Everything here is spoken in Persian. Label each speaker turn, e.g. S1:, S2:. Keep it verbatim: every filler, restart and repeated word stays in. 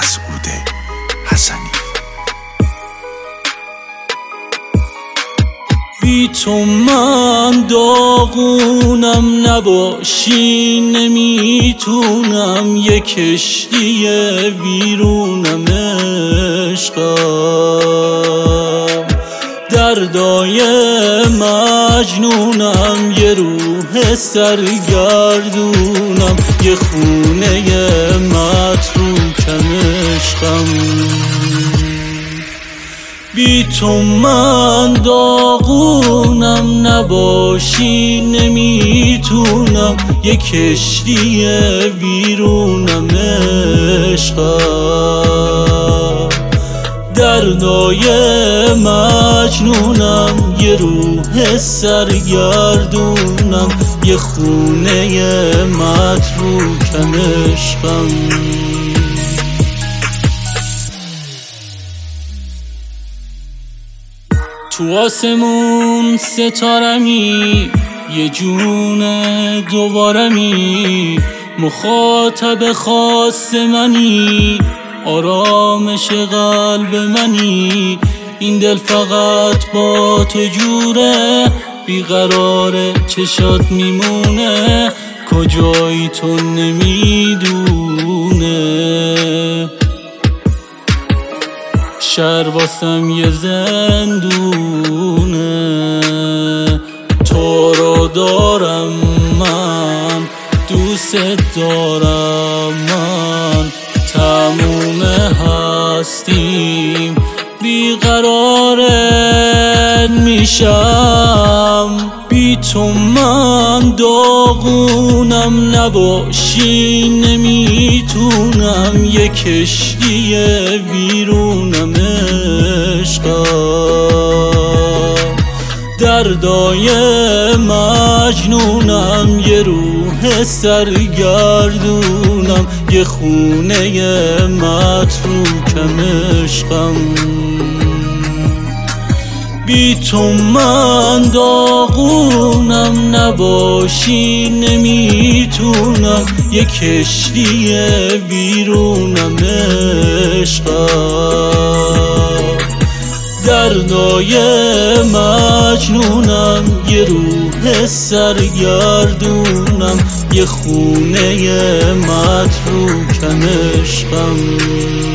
S1: مسعود حسنی.
S2: بی تو من داغونم، نباشی نمیتونم، یه کشتی ویرونم عشقم. دردای مجنونم، یه روح سرگردونم، یه خونه متروکم عشقم. بی تو من داغونم، نباشی نمیتونم، یه کشتی ویرونم عشقم. دردای مجنونم، یه روح سرگردونم، یه خونه متروکم عشقم. تو آسمون ستارمی، یه جون دوبارمی، مخاطب خاص منی، آرامش قلب منی. این دل فقط با تو جوره، بیقراره چشات میمونه، کجایی تو نمیدونه. شهر واسم یه زندونه، تو رو دارم من، دوست دارم من، تموم هستیم، بیقرارت میشم. بی تو من داغونم، نباشی نمیتونم، یه کشتی ویرونم عشقم. دردای مجنونم، یه روح سرگردونم، یه خونه متروکم عشقم. بی تو من داغونم، نباشی نمیتونم، یه کشتی ویرونم عشقم. دردای مجنونم، یه روح سرگردونم، یه خونه متروکم عشقم.